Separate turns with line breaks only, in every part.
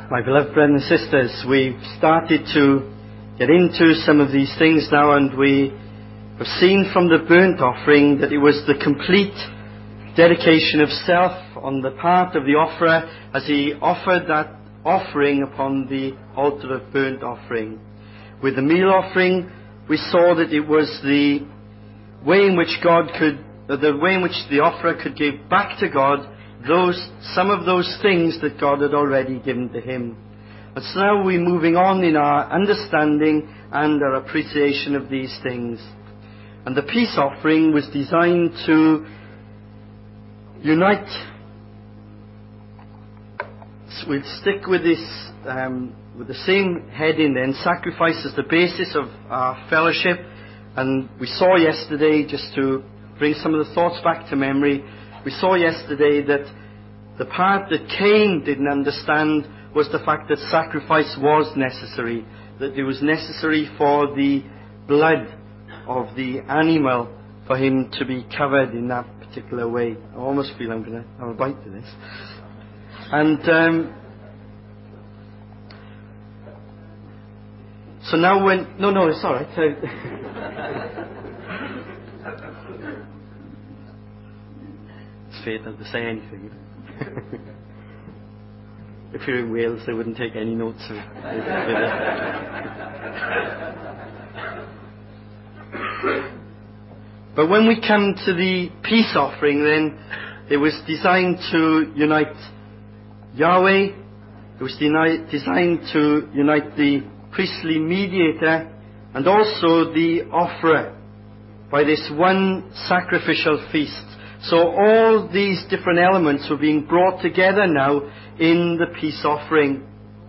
My beloved brothers and sisters, we've started to get into some of these things now, and we have seen from the burnt offering that it was the complete dedication of self on the part of the offerer as he offered that offering upon the altar of burnt offering. With the meal offering, we saw that it was the way in which the offerer could give back to God some of those things that God had already given to him. And so now we're moving on in our understanding and our appreciation of these things. And the peace offering was designed to unite. So we'll stick with this, with the same heading then, sacrifice as the basis of our fellowship. And we saw yesterday, just to bring some of the thoughts back to memory, we saw yesterday that the part that Cain didn't understand was the fact that sacrifice was necessary, that it was necessary for the blood of the animal for him to be covered in that particular way. I almost feel I'm going to have a bite to this. And so now when... No, it's all right. It's fair not to say anything. If you're in Wales, they wouldn't take any notes of it. But when we come to the peace offering, then it was designed to unite Yahweh. It was designed to unite the priestly mediator and also the offerer by this one sacrificial feast. So all these different elements were being brought together now in the peace offering.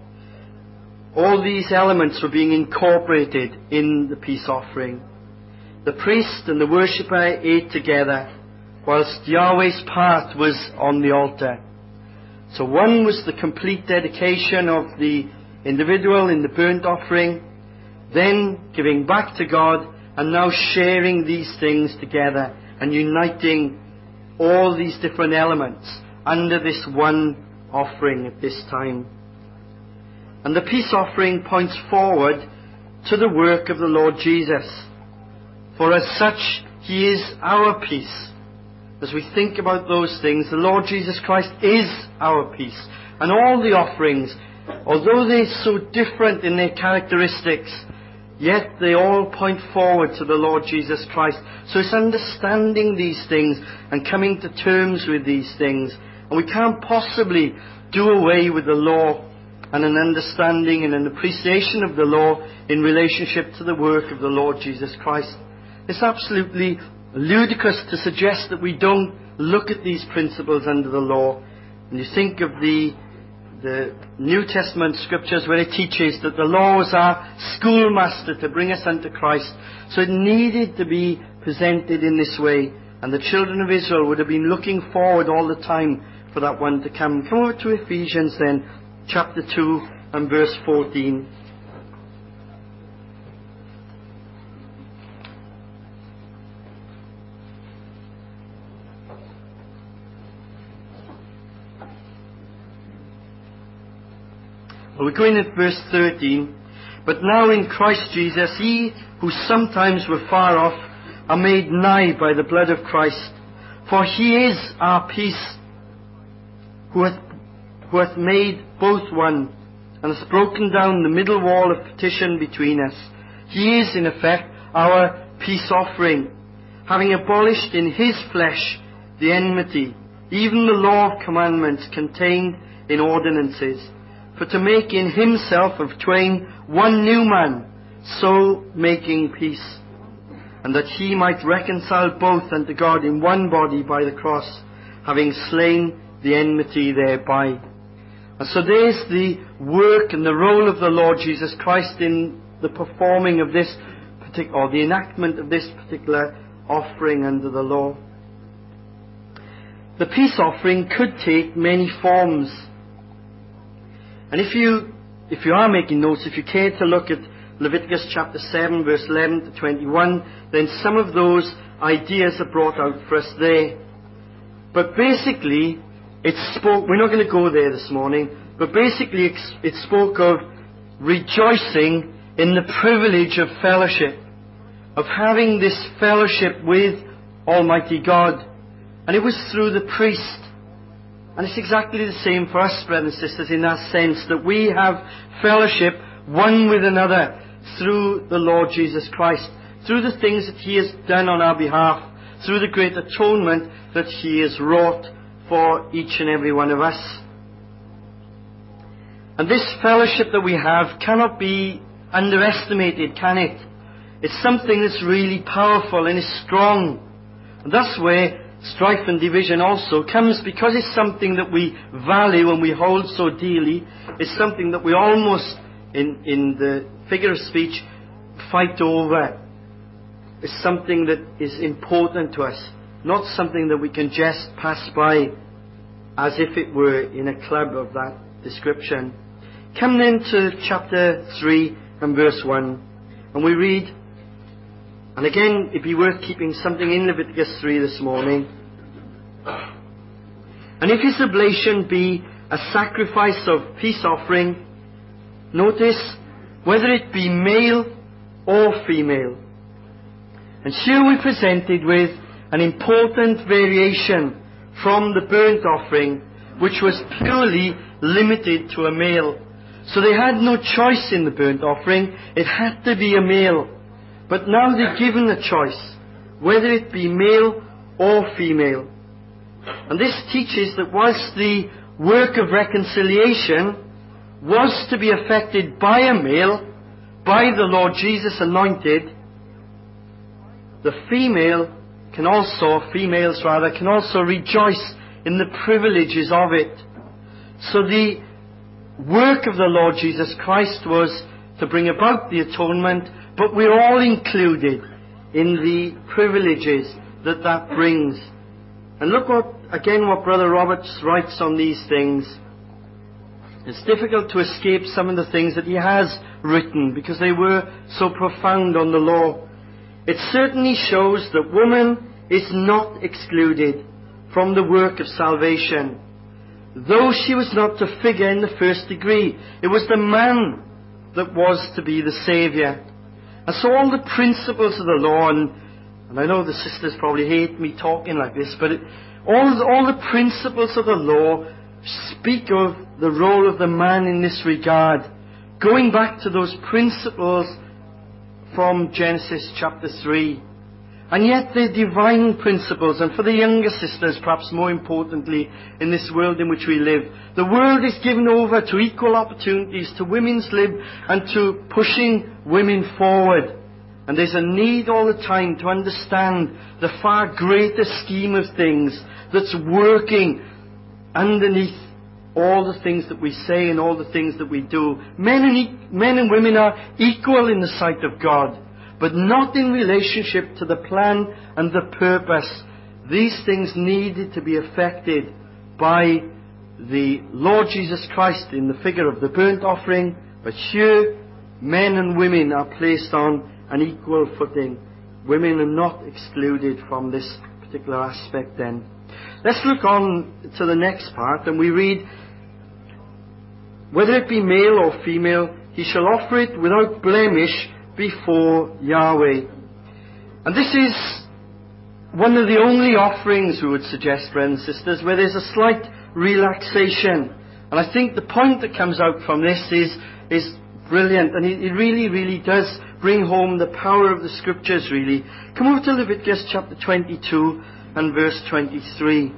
All these elements were being incorporated in the peace offering. The priest and the worshipper ate together, whilst Yahweh's part was on the altar. So one was the complete dedication of the individual in the burnt offering, then giving back to God, and now sharing these things together and uniting all these different elements under this one offering at this time. And the peace offering points forward to the work of the Lord Jesus. For as such, He is our peace. As we think about those things, the Lord Jesus Christ is our peace. And all the offerings, although they're so different in their characteristics, yet they all point forward to the Lord Jesus Christ. So it's understanding these things and coming to terms with these things. And we can't possibly do away with the law and an understanding and an appreciation of the law in relationship to the work of the Lord Jesus Christ. It's absolutely ludicrous to suggest that we don't look at these principles under the law. And you think of the New Testament scriptures where it teaches that the law was our schoolmaster to bring us unto Christ. So it needed to be presented in this way. And the children of Israel would have been looking forward all the time for that one to come. Come over to Ephesians then, chapter 2 and verse 14. We're going at verse 13. But now in Christ Jesus, ye who sometimes were far off are made nigh by the blood of Christ. For He is our peace, who hath made both one, and hath broken down the middle wall of partition between us. He is in effect our peace offering, having abolished in His flesh the enmity, even the law of commandments contained in ordinances, for to make in Himself of twain one new man, so making peace, and that He might reconcile both unto God in one body by the cross, having slain the enmity thereby. And so there's the work and the role of the Lord Jesus Christ in the performing of this or the enactment of this particular offering under the law. The peace offering could take many forms. And if you are making notes, if you care to look at Leviticus chapter 7, verse 11 to 21, then some of those ideas are brought out for us there. But basically, we're not going to go there this morning, But basically it spoke of rejoicing in the privilege of fellowship, of having this fellowship with Almighty God. And it was through the priest. And it's exactly the same for us, brothers and sisters, in that sense, that we have fellowship one with another through the Lord Jesus Christ, through the things that He has done on our behalf, through the great atonement that He has wrought for each and every one of us. And this fellowship that we have cannot be underestimated, can it? It's something that's really powerful and is strong. And that's where strife and division also comes, because it's something that we value and we hold so dearly. It's something that we almost, in the figure of speech, fight over. It's something that is important to us, not something that we can just pass by as if it were in a club of that description. Come then to chapter 3 and verse 1, and we read, and again it'd be worth keeping something in Leviticus 3 this morning. And if his oblation be a sacrifice of peace offering, notice, whether it be male or female. And here we're presented with an important variation from the burnt offering, which was purely limited to a male. So they had no choice in the burnt offering. It had to be a male. But now they're given a choice, whether it be male or female. And this teaches that whilst the work of reconciliation was to be effected by a male, by the Lord Jesus anointed, the females can also rejoice in the privileges of it. So the work of the Lord Jesus Christ was to bring about the atonement, but we're all included in the privileges that brings. And look what Brother Roberts writes on these things. It's difficult to escape some of the things that he has written, because they were so profound on the law. It certainly shows that woman is not excluded from the work of salvation, though she was not to figure in the first degree. It was the man that was to be the Saviour. And so all the principles of the law, and I know the sisters probably hate me talking like this, but all the principles of the law speak of the role of the man in this regard, going back to those principles from Genesis chapter 3. And yet they're divine principles, and for the younger sisters, perhaps more importantly, in this world in which we live, the world is given over to equal opportunities, to women's lib, and to pushing women forward. And there's a need all the time to understand the far greater scheme of things that's working underneath all the things that we say and all the things that we do. Men and women are equal in the sight of God, but not in relationship to the plan and the purpose. These things needed to be affected by the Lord Jesus Christ in the figure of the burnt offering, but here men and women are placed on an equal footing. Women are not excluded from this particular aspect then. Let's look on to the next part, and we read, whether it be male or female, he shall offer it without blemish before Yahweh. And this is one of the only offerings, we would suggest, brothers and sisters, where there's a slight relaxation. And I think the point that comes out from this is brilliant, and it really, really does bring home the power of the Scriptures, really. Come over to Leviticus chapter 22 and verse 23.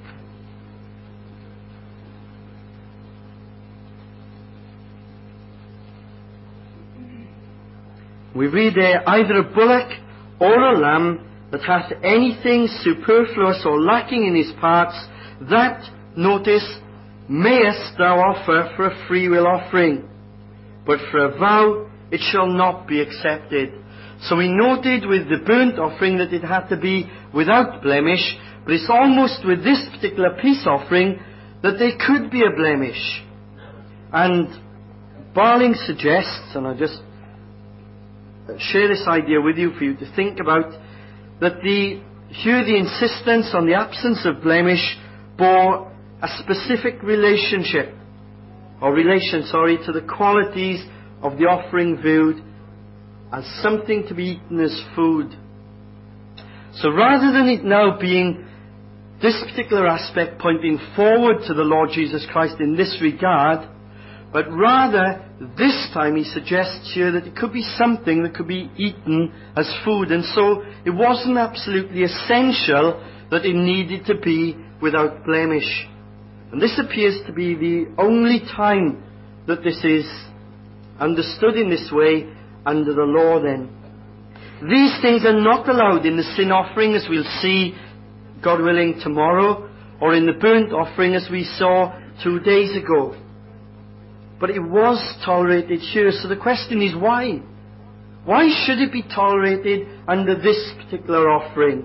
We read there, either a bullock or a lamb that hath anything superfluous or lacking in his parts, that, notice, mayest thou offer for a freewill offering, but for a vow it shall not be accepted. So we noted with the burnt offering that it had to be without blemish, but it's almost with this particular peace offering that there could be a blemish. And Barling suggests, and I just share this idea with you for you to think about, that here the insistence on the absence of blemish bore a specific relationship. or relation, to the qualities of the offering viewed as something to be eaten as food. So rather than it now being this particular aspect pointing forward to the Lord Jesus Christ in this regard, but rather this time he suggests here that it could be something that could be eaten as food. And so it wasn't absolutely essential that it needed to be without blemish. And this appears to be the only time that this is understood in this way under the law then. These things are not allowed in the sin offering, as we'll see, God willing, tomorrow, or in the burnt offering as we saw 2 days ago. But it was tolerated here. So the question is why? Why should it be tolerated under this particular offering?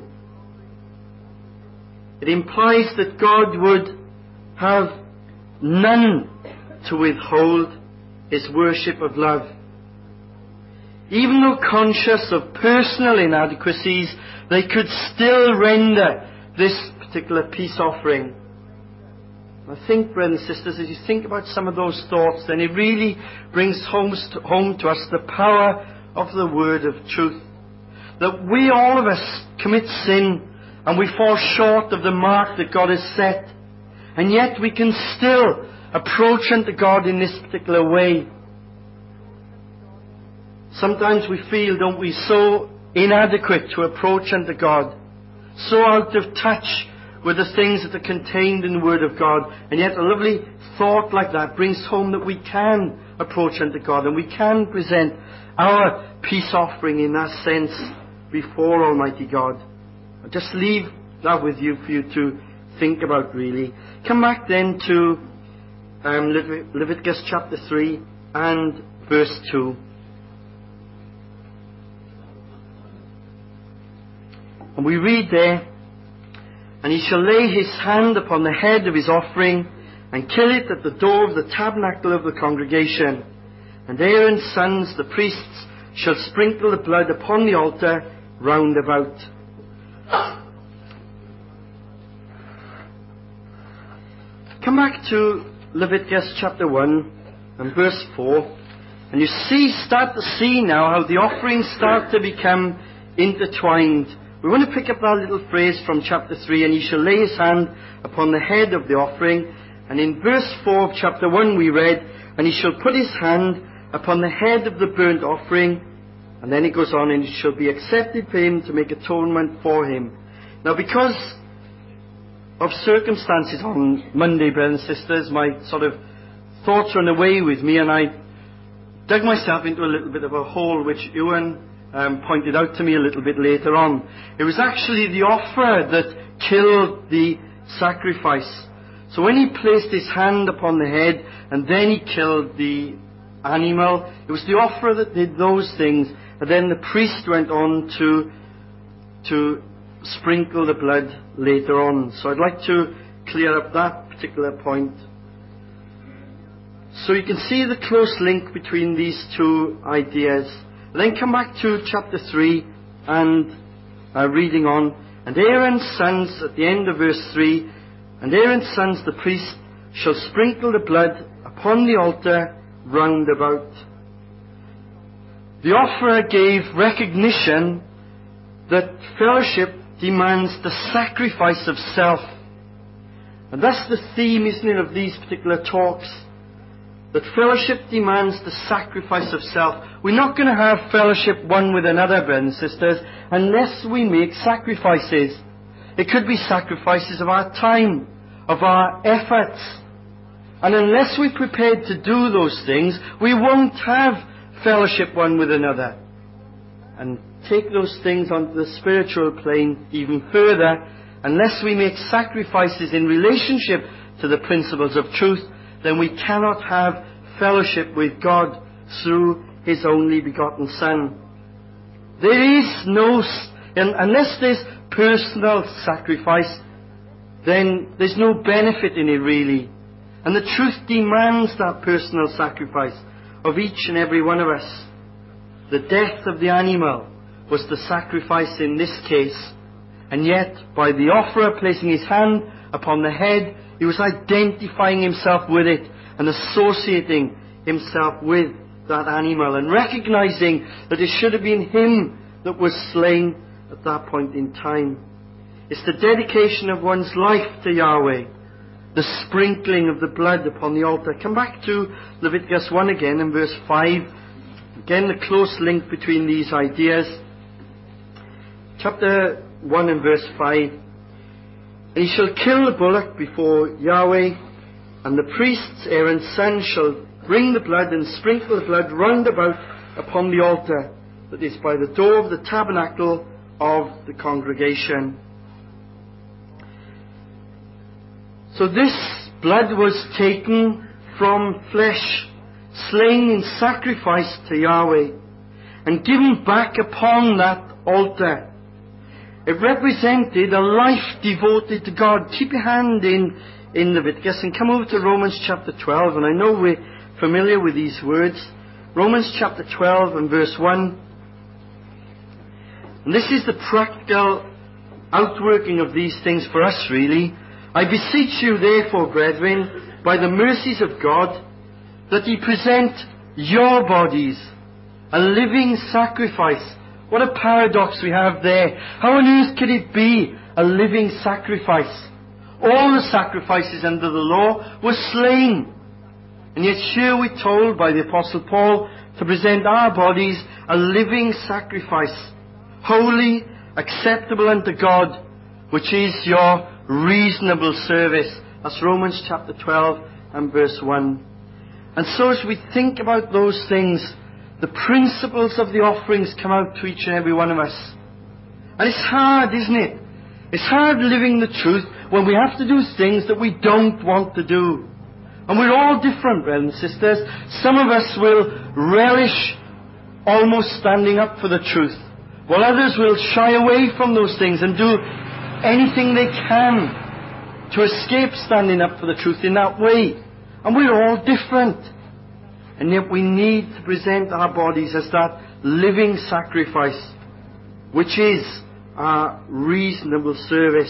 It implies that God would have none to withhold His worship of love. Even though conscious of personal inadequacies, they could still render this particular peace offering. I think, brothers and sisters, as you think about some of those thoughts, then it really brings home to us the power of the word of truth. That we, all of us, commit sin and we fall short of the mark that God has set. And yet we can still approach unto God in this particular way. Sometimes we feel, don't we, so inadequate to approach unto God, so out of touch with the things that are contained in the Word of God. And yet a lovely thought like that brings home that we can approach unto God and we can present our peace offering in that sense before Almighty God. I'll just leave that with you for you to think about really. Come back then to Leviticus chapter 3 and verse 2. And we read there, "And he shall lay his hand upon the head of his offering, and kill it at the door of the tabernacle of the congregation. And Aaron's sons, the priests, shall sprinkle the blood upon the altar round about." Come back to Leviticus chapter 1 and verse 4, and you start to see now how the offerings start to become intertwined. We want to pick up that little phrase from chapter 3, "And he shall lay his hand upon the head of the offering." And in verse 4 of chapter 1 we read, "And he shall put his hand upon the head of the burnt offering." And then it goes on, "And it shall be accepted for him to make atonement for him." Now, because of circumstances on Monday, brothers and sisters, my sort of thoughts run away with me, and I dug myself into a little bit of a hole which Ewan pointed out to me a little bit later on. It was actually the offerer that killed the sacrifice. So when he placed his hand upon the head and then he killed the animal, it was the offerer that did those things, and then the priest went on to sprinkle the blood later on. So I'd like to clear up that particular point. So you can see the close link between these two ideas. Then come back to chapter 3 and reading on. "And Aaron's sons," at the end of verse 3, "And Aaron's sons, the priest, shall sprinkle the blood upon the altar round about." The offerer gave recognition that fellowship demands the sacrifice of self. And that's the theme, isn't it, of these particular talks. That fellowship demands the sacrifice of self. We're not going to have fellowship one with another, brothers and sisters, unless we make sacrifices. It could be sacrifices of our time, of our efforts. And unless we're prepared to do those things, we won't have fellowship one with another. And take those things onto the spiritual plane even further. Unless we make sacrifices in relationship to the principles of truth, then we cannot have fellowship with God through His only begotten Son. There is unless there's personal sacrifice, then there's no benefit in it really. And the truth demands that personal sacrifice of each and every one of us. The death of the animal was the sacrifice in this case, and yet by the offerer placing his hand upon the head, he was identifying himself with it and associating himself with that animal, and recognizing that it should have been him that was slain at that point in time. It's the dedication of one's life to Yahweh, the sprinkling of the blood upon the altar. Come back to Leviticus 1 again in verse 5. Again, the close link between these ideas. Chapter 1 and verse 5. And he shall kill the bullock before Yahweh, and the priests, Aaron's son, shall bring the blood and sprinkle the blood round about upon the altar that is by the door of the tabernacle of the congregation. So this blood was taken from flesh, slain in sacrifice to Yahweh, and given back upon that altar. It represented a life devoted to God. Keep your hand in Leviticus and come over to Romans chapter 12. And I know we're familiar with these words. Romans chapter 12 and verse 1. And this is the practical outworking of these things for us, really. I beseech you, therefore, brethren, by the mercies of God, that ye present your bodies a living sacrifice. What a paradox we have there. How on earth could it be a living sacrifice? All the sacrifices under the law were slain. And yet here we're told by the Apostle Paul to present our bodies a living sacrifice, holy, acceptable unto God, which is your reasonable service. That's Romans chapter 12 and verse 1. And so as we think about those things, the principles of the offerings come out to each and every one of us. And it's hard, isn't it? It's hard living the truth when we have to do things that we don't want to do. And we're all different, brothers and sisters. Some of us will relish almost standing up for the truth, while others will shy away from those things and do anything they can to escape standing up for the truth in that way. And we're all different. And yet we need to present our bodies as that living sacrifice, which is our reasonable service.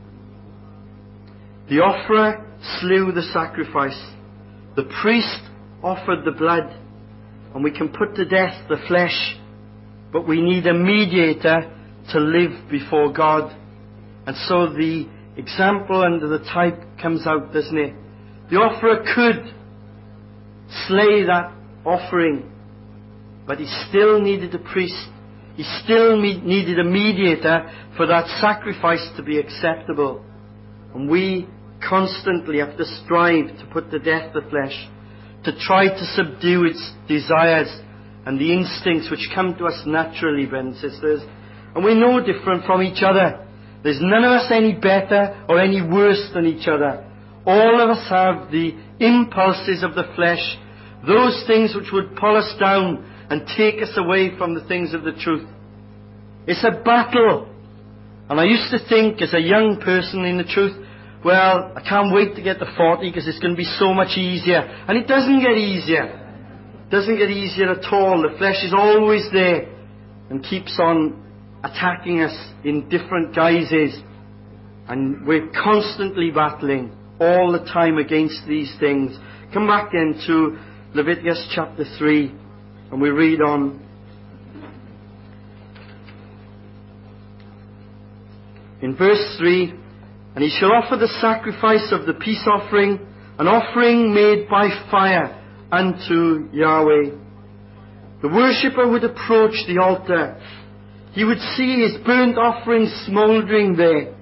The offerer slew the sacrifice. The priest offered the blood. And we can put to death the flesh, but we need a mediator to live before God. And so the example under the type comes out, doesn't it? The offerer could slay that offering, but he still needed a priest. He still needed a mediator for that sacrifice to be acceptable. And we constantly have to strive to put to death the flesh, to try to subdue its desires and the instincts which come to us naturally, brothers and sisters. And we're no different from each other. There's none of us any better or any worse than each other. All of us have the impulses of the flesh, those things which would pull us down and take us away from the things of the truth. It's a battle. And I used to think as a young person in the truth, well, I can't wait to get to 40 because it's going to be so much easier. And it doesn't get easier. It doesn't get easier at all. The flesh is always there and keeps on attacking us in different guises. And we're constantly battling all the time against these things. Come back then to Leviticus chapter 3 and we read on. In verse 3, and he shall offer the sacrifice of the peace offering, an offering made by fire unto Yahweh. The worshipper would approach the altar. He would see his burnt offering smouldering there,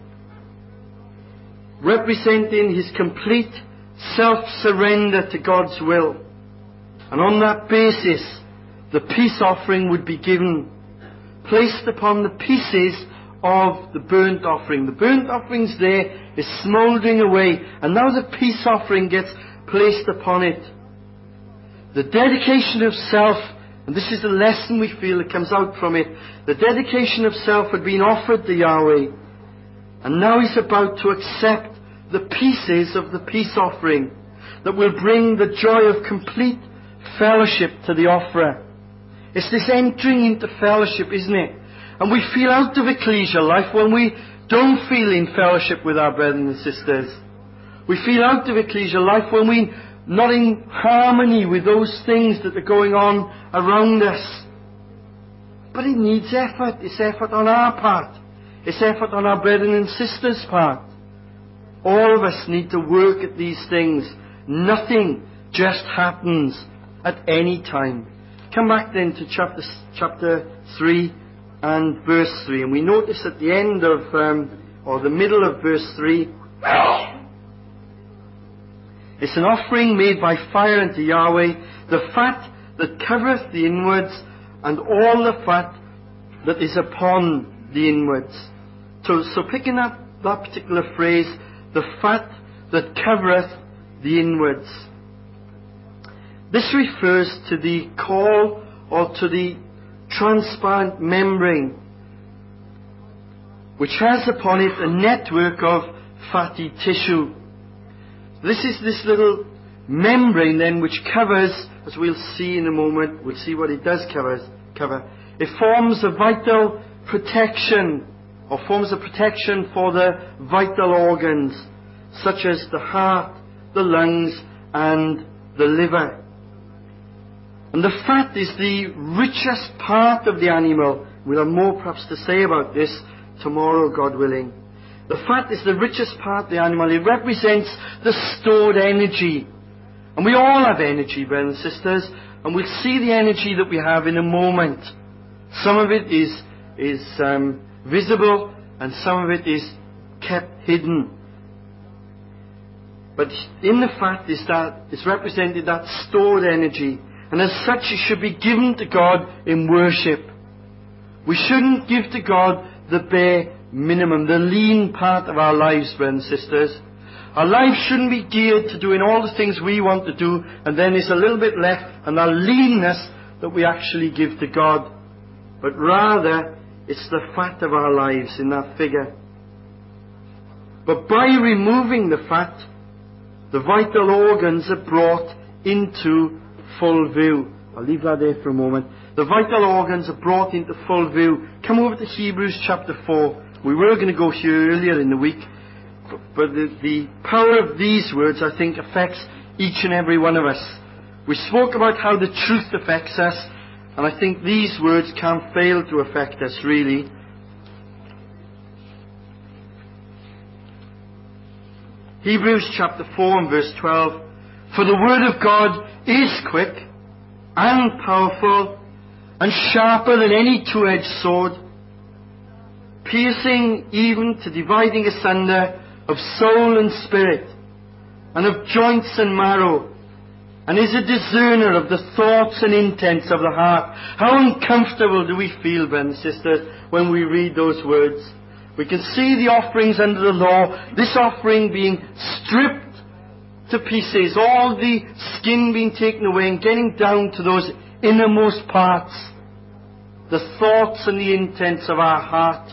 representing his complete self-surrender to God's will. And on that basis, the peace offering would be given, placed upon the pieces of the burnt offering. The burnt offering's there, is smouldering away, and now the peace offering gets placed upon it. The dedication of self, and this is the lesson we feel that comes out from it, the dedication of self had been offered to Yahweh, and now he's about to accept the pieces of the peace offering that will bring the joy of complete fellowship to the offerer. It's this entering into fellowship, isn't it? And we feel out of ecclesial life when we don't feel in fellowship with our brothers and sisters. We feel out of ecclesial life when we not in harmony with those things that are going on around us. But it needs effort. It's effort on our part. It's effort on our brethren and sisters' part. All of us need to work at these things. Nothing just happens at any time. Come back then to chapter 3 and verse 3. And we notice at the end of, or the middle of verse 3, it's an offering made by fire unto Yahweh, the fat that covereth the inwards, and all the fat that is upon the inwards. So picking up that particular phrase, the fat that covereth the inwards. This refers to the caul or to the transparent membrane, which has upon it a network of fatty tissue. This is this little membrane then which covers, as we'll see in a moment, we'll see what it does cover. It forms a vital protection, or forms a protection for the vital organs, such as the heart, the lungs, and the liver. And the fat is the richest part of the animal. We'll have more perhaps to say about this tomorrow, God willing. The fat is the richest part of the animal. It represents the stored energy. And we all have energy, brothers and sisters, and we'll see the energy that we have in a moment. Some of it is visible, and some of it is kept hidden. But in the fat is represented that stored energy. And as such, it should be given to God in worship. We shouldn't give to God the bare minimum, the lean part of our lives, brothers and sisters. Our life shouldn't be geared to doing all the things we want to do, and then there's a little bit left, and that leanness that we actually give to God. But rather, it's the fat of our lives in that figure. But by removing the fat, the vital organs are brought into full view. I'll leave that there for a moment. The vital organs are brought into full view. Come over to Hebrews chapter 4. We were going to go here earlier in the week, but the power of these words, I think, affects each and every one of us. We spoke about how the truth affects us, and I think these words can't fail to affect us, really. Hebrews chapter 4 and verse 12. For the word of God is quick and powerful and sharper than any two-edged sword, piercing even to dividing asunder of soul and spirit, and of joints and marrow, and is a discerner of the thoughts and intents of the heart. How uncomfortable do we feel, brothers and sisters, when we read those words? We can see the offerings under the law, this offering being stripped to pieces, all the skin being taken away and getting down to those innermost parts, the thoughts and the intents of our heart.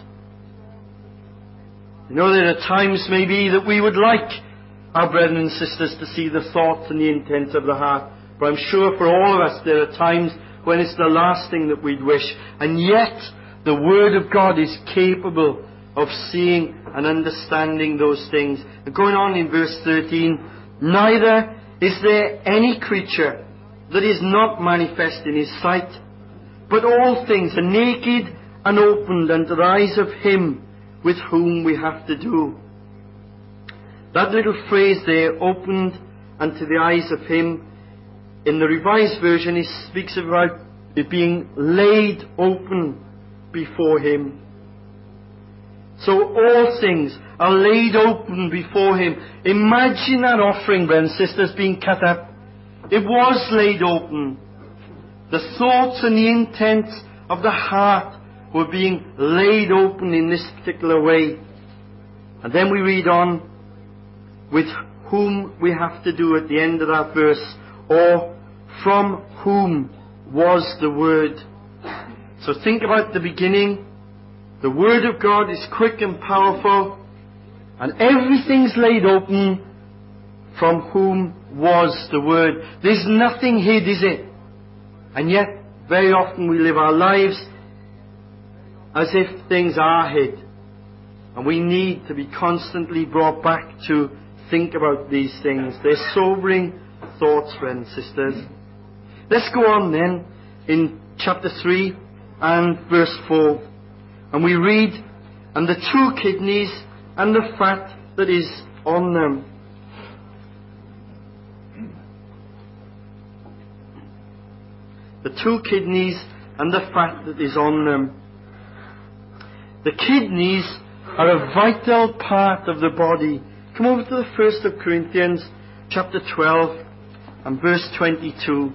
You know, there are times maybe that we would like our brethren and sisters to see the thoughts and the intents of the heart, but I'm sure for all of us there are times when it's the last thing that we'd wish. And yet the Word of God is capable of seeing and understanding those things. And going on in verse 13, neither is there any creature that is not manifest in his sight, but all things are naked and opened unto the eyes of him with whom we have to do. That little phrase there, opened unto the eyes of him, in the Revised Version it speaks about it being laid open before him. So all things are laid open before him. Imagine that offering, brothers and sisters, being cut up. It was laid open. The thoughts and the intents of the heart were being laid open in this particular way. And then we read on, with whom we have to do at the end of that verse, or from whom was the Word. So think about the beginning. The Word of God is quick and powerful, and everything's laid open. From whom was the Word. There's nothing hid, is it? And yet, very often we live our lives as if things are hid. And we need to be constantly brought back to think about these things. They're sobering thoughts, friends and sisters. Let's go on then in chapter 3 and verse 4. And we read, "And the 2 kidneys and the fat that is on them." The 2 kidneys and the fat that is on them. The kidneys are a vital part of the body. Come over to the 1st of Corinthians chapter 12 and verse 22.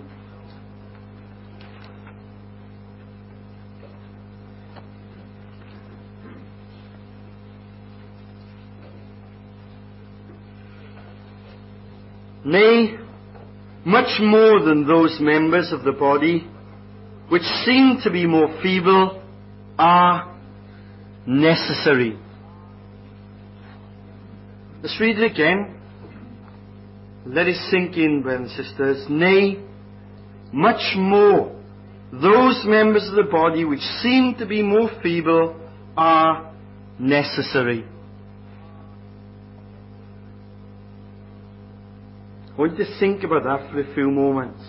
"Nay, much more than those members of the body which seem to be more feeble are necessary." Let's read it again. Let it sink in, brothers and sisters. "Nay, much more, those members of the body which seem to be more feeble are necessary." I want you to think about that for a few moments.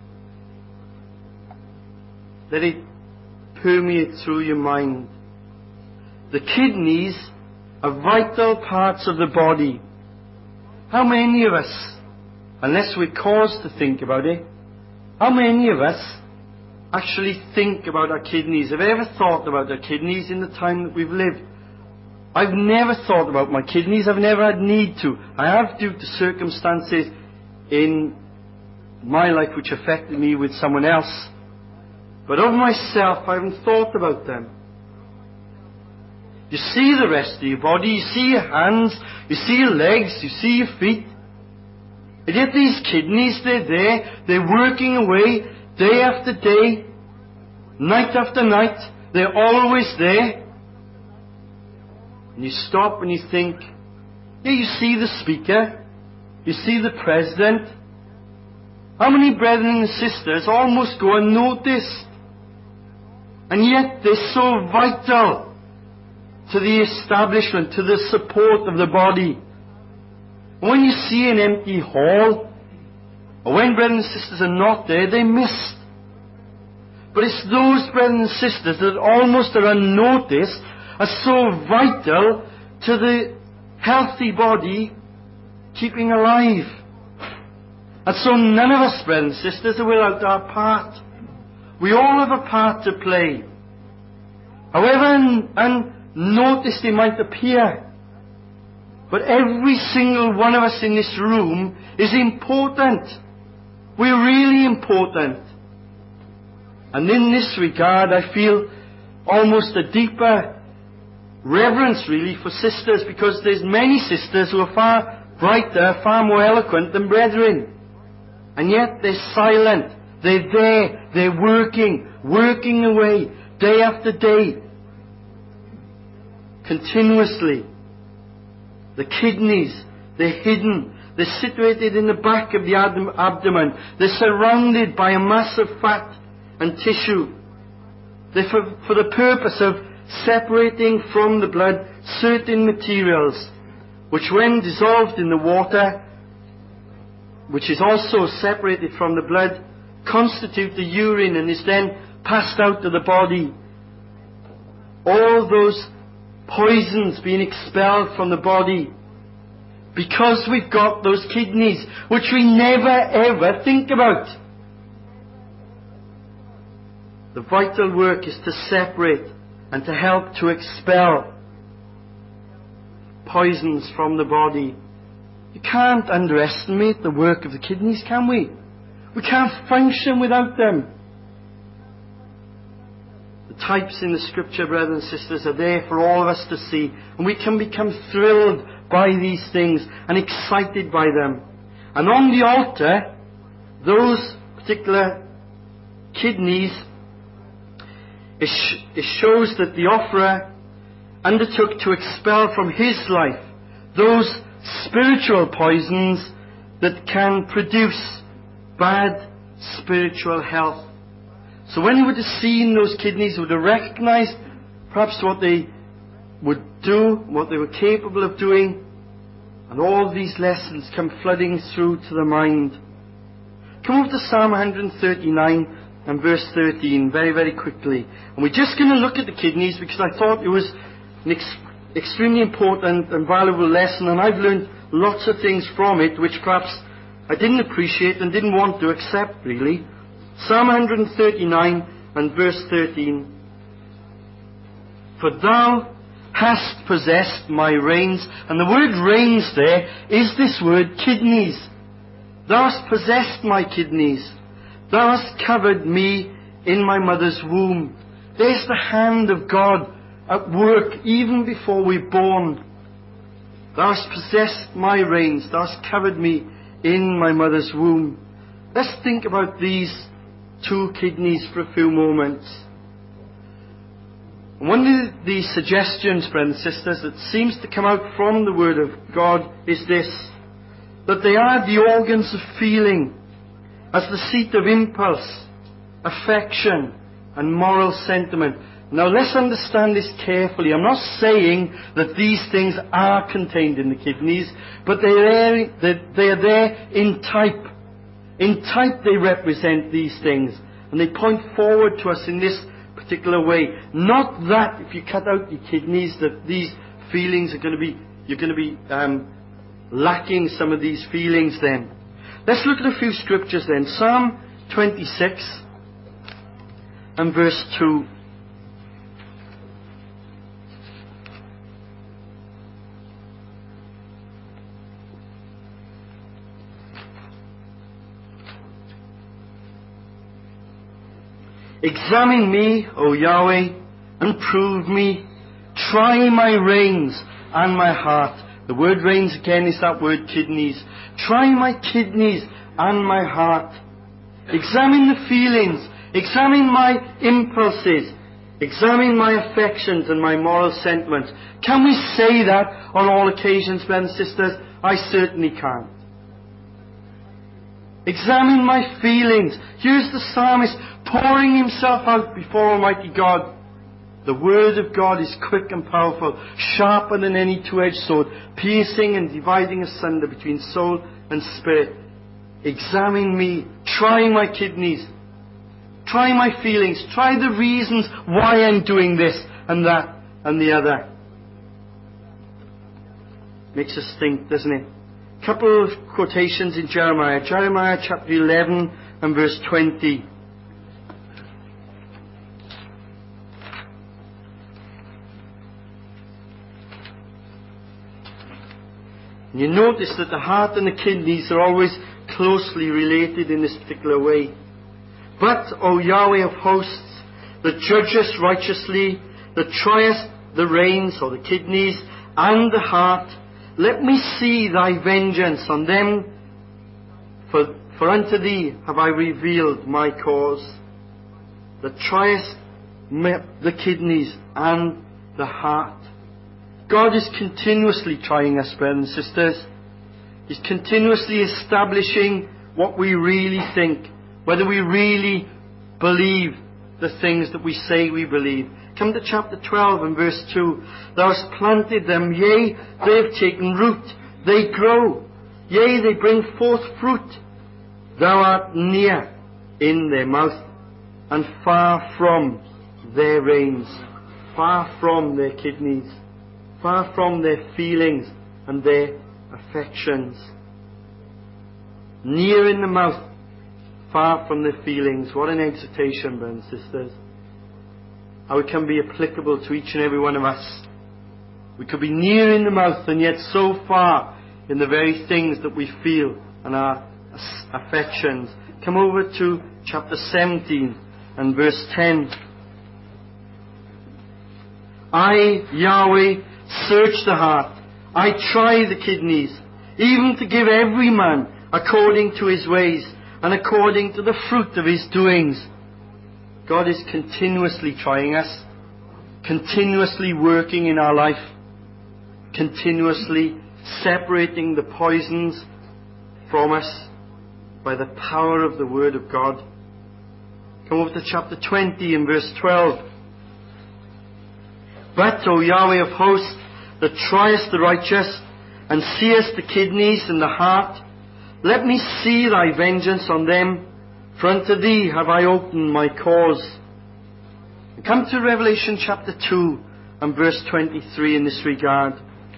Let it permeate through your mind. The kidneys are vital parts of the body. How many of us, unless we're caused to think about it, how many of us actually think about our kidneys? Have you ever thought about our kidneys in the time that we've lived? I've never thought about my kidneys. I've never had need to. I have due to circumstances in my life which affected me with someone else. But of myself, I haven't thought about them. You see the rest of your body, you see your hands, you see your legs, you see your feet. And yet these kidneys, they're there, they're working away day after day, night after night, they're always there. And you stop and you think, yeah, you see the speaker, you see the president. How many brethren and sisters almost go unnoticed? And yet they're so vital to the establishment, to the support of the body. When you see an empty hall, or when brethren and sisters are not there, they're missed. But it's those brethren and sisters that almost are unnoticed, are so vital to the healthy body keeping alive. And so none of us, brethren and sisters, are without our part. We all have a part to play. However unnoticed it might appear, but every single one of us in this room is important. We're really important. And in this regard, I feel almost a deeper reverence really for sisters, because there's many sisters who are far brighter, far more eloquent than brethren. And yet they're silent. They're there. They're working away day after day. Continuously. The kidneys, they're hidden. They're situated in the back of the abdomen. They're surrounded by a mass of fat and tissue. They're for the purpose of separating from the blood certain materials, which when dissolved in the water, which is also separated from the blood, constitute the urine and is then passed out to the body. All those poisons being expelled from the body because we've got those kidneys, which we never ever think about. The vital work is to separate and to help to expel poisons from the body. You can't underestimate the work of the kidneys, can we? We can't function without them. The types in the scripture, brothers and sisters, are there for all of us to see, and we can become thrilled by these things and excited by them. And on the altar, those particular kidneys, it shows that the offerer undertook to expel from his life those spiritual poisons that can produce bad spiritual health. So when he would have seen those kidneys, he would have recognized perhaps what they would do, what they were capable of doing, and all these lessons come flooding through to the mind. Come over to Psalm 139 and verse 13 very, very quickly. And we're just going to look at the kidneys because I thought it was an extremely important and valuable lesson, and I've learned lots of things from it which perhaps I didn't appreciate and didn't want to accept really. Psalm 139 and verse 13. For thou hast possessed my reins. And the word reins there is this word kidneys. Thou hast possessed my kidneys. Thou hast covered me in my mother's womb. There's the hand of God at work even before we're born. Thou hast possessed my reins. Thou hast covered me in my mother's womb. Let's think about these two kidneys for a few moments. One of the suggestions, brothers and sisters, that seems to come out from the Word of God is this: that they are the organs of feeling, as the seat of impulse, affection, and moral sentiment. Now let's understand this carefully. I'm not saying that these things are contained in the kidneys, but they are there in type. In type they represent these things, and they point forward to us in this particular way. Not that if you cut out your kidneys that these feelings are going to be, you're going to be lacking some of these feelings then. Let's look at a few scriptures then. Psalm 26 and verse 2. Examine me, O Yahweh, and prove me. Try my reins and my heart. The word reins again is that word kidneys. Try my kidneys and my heart. Examine the feelings. Examine my impulses. Examine my affections and my moral sentiments. Can we say that on all occasions, brothers and sisters? I certainly can't. Examine my feelings. Here's the psalmist pouring himself out before Almighty God. The Word of God is quick and powerful, sharper than any two-edged sword, piercing and dividing asunder between soul and spirit. Examine me. Try my kidneys. Try my feelings. Try the reasons why I'm doing this and that and the other. Makes us think, doesn't it? A couple of quotations in Jeremiah. Jeremiah chapter 11 and verse 20. You notice that the heart and the kidneys are always closely related in this particular way. But, O Yahweh of hosts, that judgest righteously, that triest the reins or the kidneys and the heart, let me see thy vengeance on them, for unto thee have I revealed my cause. That triest the kidneys and the heart. God is continuously trying us, brothers and sisters. He's continuously establishing what we really think, whether we really believe the things that we say we believe. Come to chapter 12 and verse 2. Thou hast planted them, yea, they have taken root. They grow, yea, they bring forth fruit. Thou art near in their mouth, and far from their reins, far from their kidneys, far from their feelings and their affections. Near in the mouth, far from their feelings. What an exhortation, brothers and sisters. How it can be applicable to each and every one of us. We could be near in the mouth and yet so far in the very things that we feel and our affections. Come over to chapter 17 and verse 10. I, Yahweh, search the heart. I try the kidneys, even to give every man according to his ways and according to the fruit of his doings. God is continuously trying us, continuously working in our life, continuously separating the poisons from us by the power of the Word of God. Come over to chapter 20 and verse 12. But, O Yahweh of hosts, that triest the righteous, and seest the kidneys and the heart, Let me see thy vengeance on them, for unto thee have I opened my cause. And come to Revelation chapter 2 and verse 23 in this regard.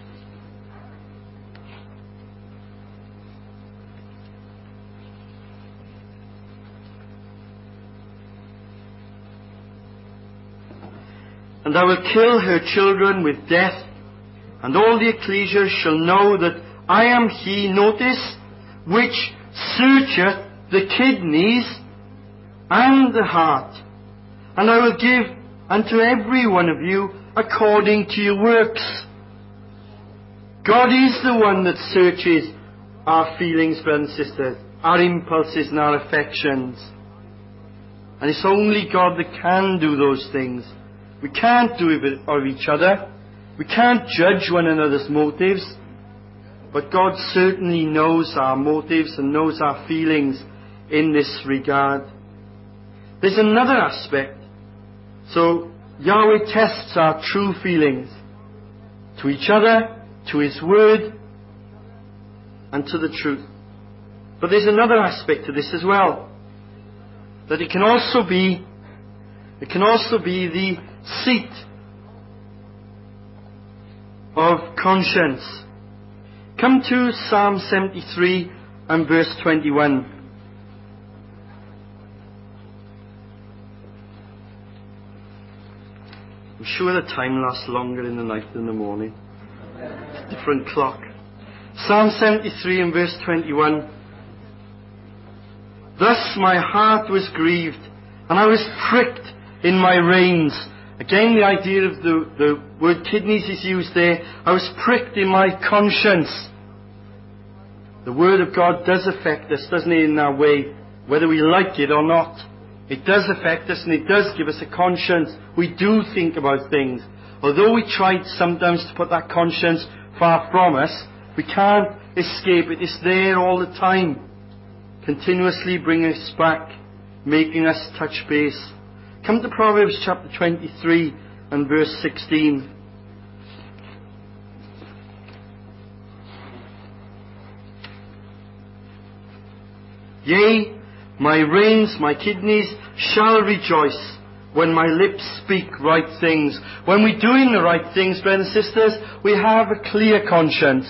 And I will kill her children with death, and all the ecclesia shall know that I am he, notice, which searcheth the kidneys and the heart. And I will give unto every one of you according to your works. God is the one that searches our feelings, brothers and sisters, our impulses and our affections. And it's only God that can do those things. We can't do it of each other. We can't judge one another's motives. But God certainly knows our motives and knows our feelings in this regard. There's another aspect. So Yahweh tests our true feelings to each other, to His Word, and to the truth. But there's another aspect to this as well. That it can also be the seat of conscience. Come to Psalm 73 and verse 21. I'm sure the time lasts longer in the night than the morning. It's a different clock. Psalm 73 and verse 21. Thus my heart was grieved, and I was pricked in my reins. Again, the idea of the word kidneys is used there. I was pricked in my conscience. The Word of God does affect us, doesn't it, in our way, whether we like it or not. It does affect us, and it does give us a conscience. We do think about things. Although we try sometimes to put that conscience far from us, we can't escape it. It's there all the time, continuously bringing us back, making us touch base. Come to Proverbs chapter 23 and verse 16. Yea, my reins, my kidneys shall rejoice when my lips speak right things. When we're doing the right things, brothers and sisters, we have a clear conscience.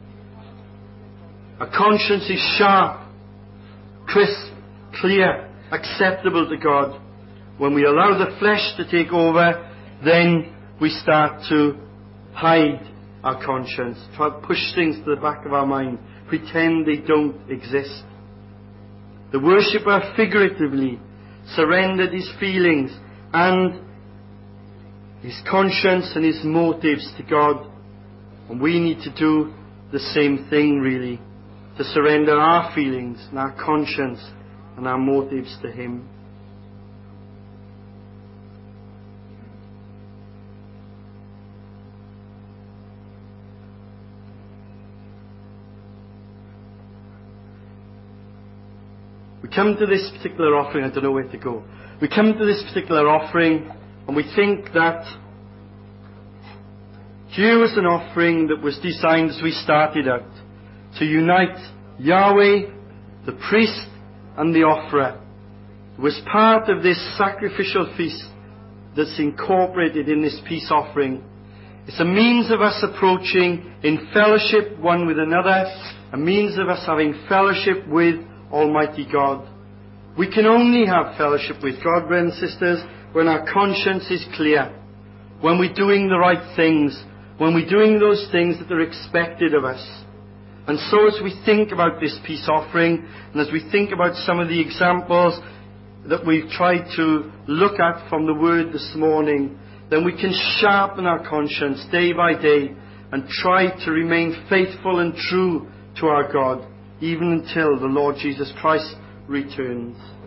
A conscience is sharp, crisp, clear, acceptable to God. When we allow the flesh to take over, then we start to hide our conscience, try to push things to the back of our mind, pretend they don't exist. The worshipper figuratively surrendered his feelings and his conscience and his motives to God. And we need to do the same thing, really, to surrender our feelings and our conscience and our motives to Him. We come to this particular offering, I don't know where to go. We come to this particular offering and we think that here was an offering that was designed as we started out to unite Yahweh, the priest, and the offerer. It was part of this sacrificial feast that's incorporated in this peace offering. It's a means of us approaching in fellowship one with another, a means of us having fellowship with Almighty God. We can only have fellowship with God, brothers and sisters, when our conscience is clear, when we're doing the right things, when we're doing those things that are expected of us. And so as we think about this peace offering, and as we think about some of the examples that we've tried to look at from the Word this morning, then we can sharpen our conscience day by day and try to remain faithful and true to our God, even until the Lord Jesus Christ returns.